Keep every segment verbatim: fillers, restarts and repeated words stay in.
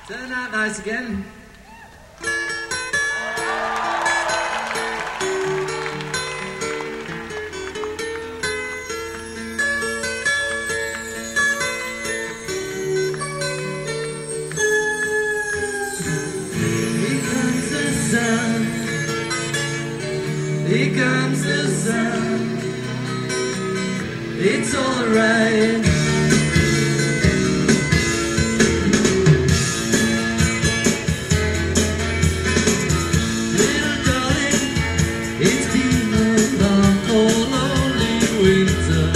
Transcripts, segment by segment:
Turn out nice again. Here comes the sun. It's alright. Little darling, it's been a long, cold, lonely winter.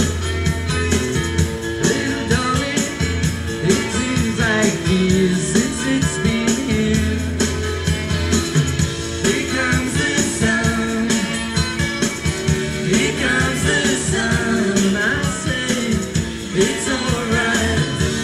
Little darling, it seems like years since it's been here. Here comes the sun. Here comes the sun, I say it's alright.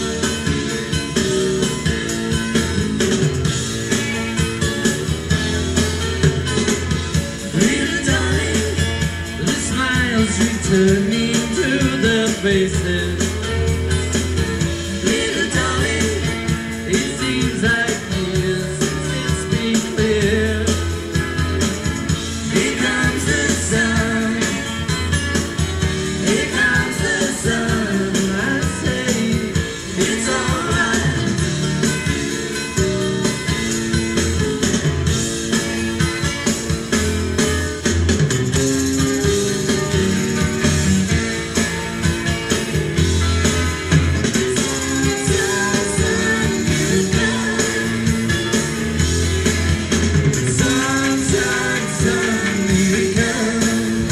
Little darling, the smiles returning to their faces. Little darling, it seems like years since it's been clear. Here comes the sun. Here comes the sun, I say it's alright. Sun, sun, sun, here it comes.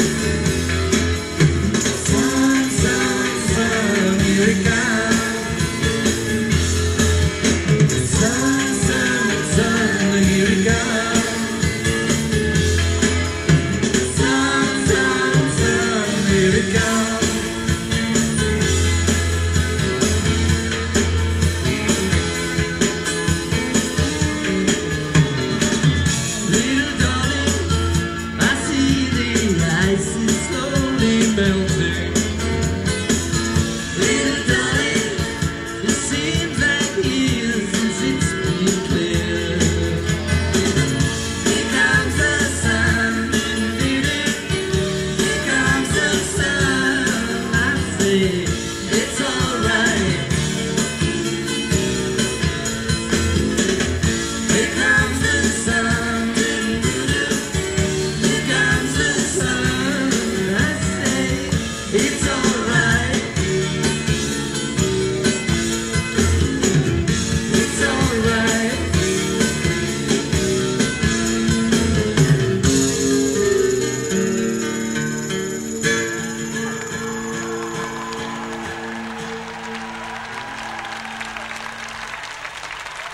Sun, sun, sun, here it comes. Sun, sun, sun, here it comes. Sun, sun, sun, here it comes. Little darling, I see the ice is slowly melting. Little darling, it seems like years since it's been clear. Here comes the sun, here comes the sun, I say it's alright. Here comes the sun, here comes the sun, I say it's alright. It's alright.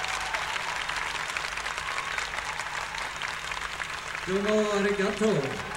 Domo arigato.